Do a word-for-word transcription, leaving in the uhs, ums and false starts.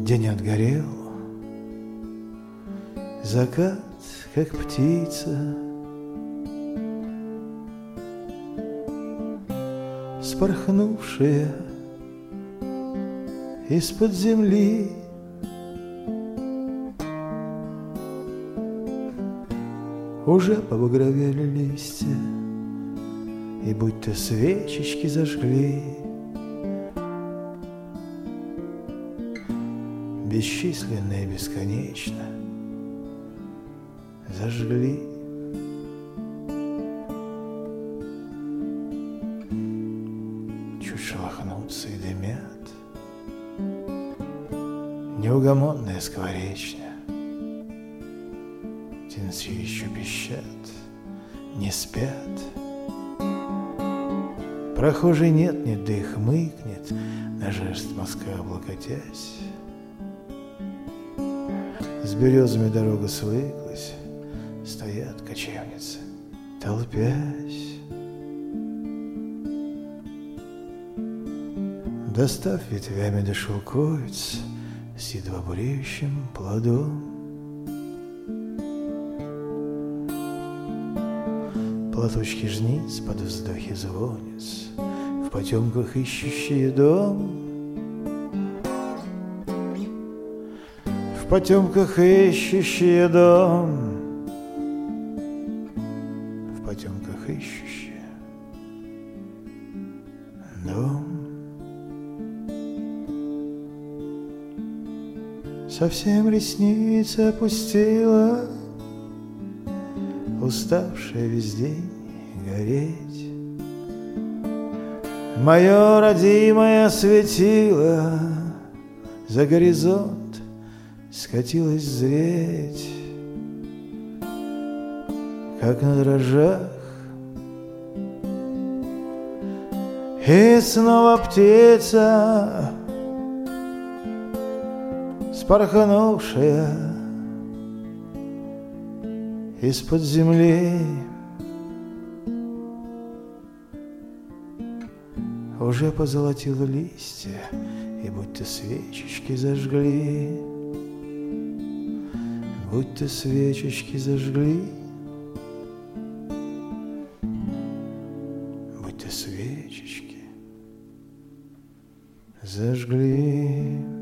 День отгорел, закат, как птица, спорхнувшая из-под земли. Уже побагровели листья, и будто свечечки зажгли. Бесчисленно и бесконечно зажгли. Чуть шелохнутся и дымят неугомонная скворечня. Птенцы еще пищат, не спят. Прохожий нет-нет, да и хмыкнет, на жест мазка облокотясь. С березами дорога свыклась, стоят кочевницы, толпясь. Достав ветвями до шелковиц с едва буреющим плодом, платочки жниц под вздохи звонец, в потемках ищущие дом. В потемках ищущие дом, в потемках ищущие дом. Совсем ресницы опустила, уставшая весь день гореть. Мое родимое светило за горизонт скатилась зреть, как на дрожжах. И снова птица, спорхнувшая из-под земли, уже позолотила листья, и будто свечечки зажгли. Будто свечечки зажгли, будто свечечки зажгли.